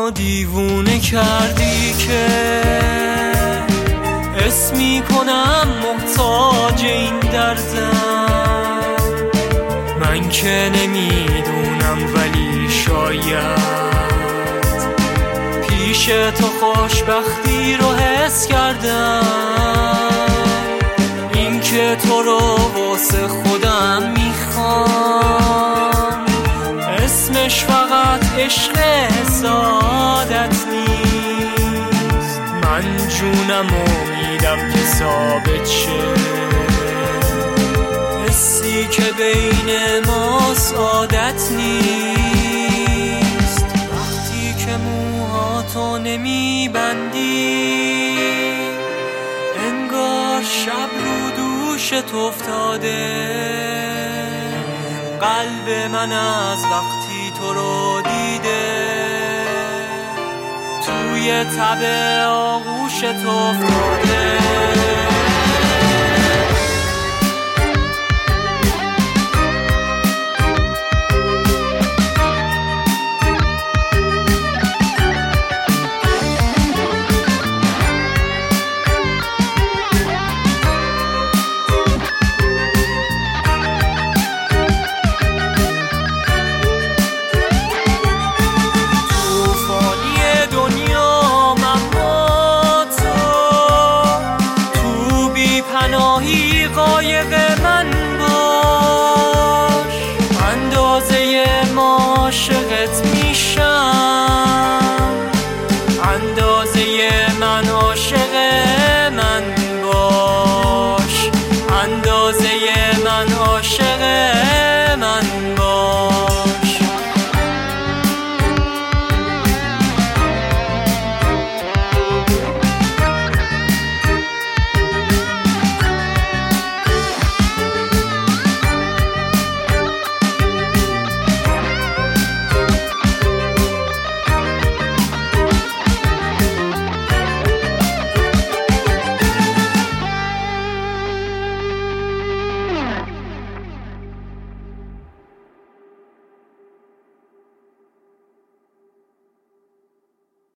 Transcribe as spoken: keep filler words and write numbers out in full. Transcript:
منو دیوونه کردی که اسمی کنم محتاج این دردم. من که نمیدونم ولی شاید پیش تو خوشبختی رو حس کردم. این که تو رو واسه خودم میخوام اسمش فقط عشق سعادت نیست. من جونم امیدم که ثابت شه حسی که بین ما سعادت نیست. وقتی که موهاتو نمیبندی انگار شب رو دوشت افتاده. قلب من از وقتی تو رو دیده توی تب آغوشت افتاده. پناهی قایق من باش، اندازه ما عاشقت میشم، اندازه من عاشقت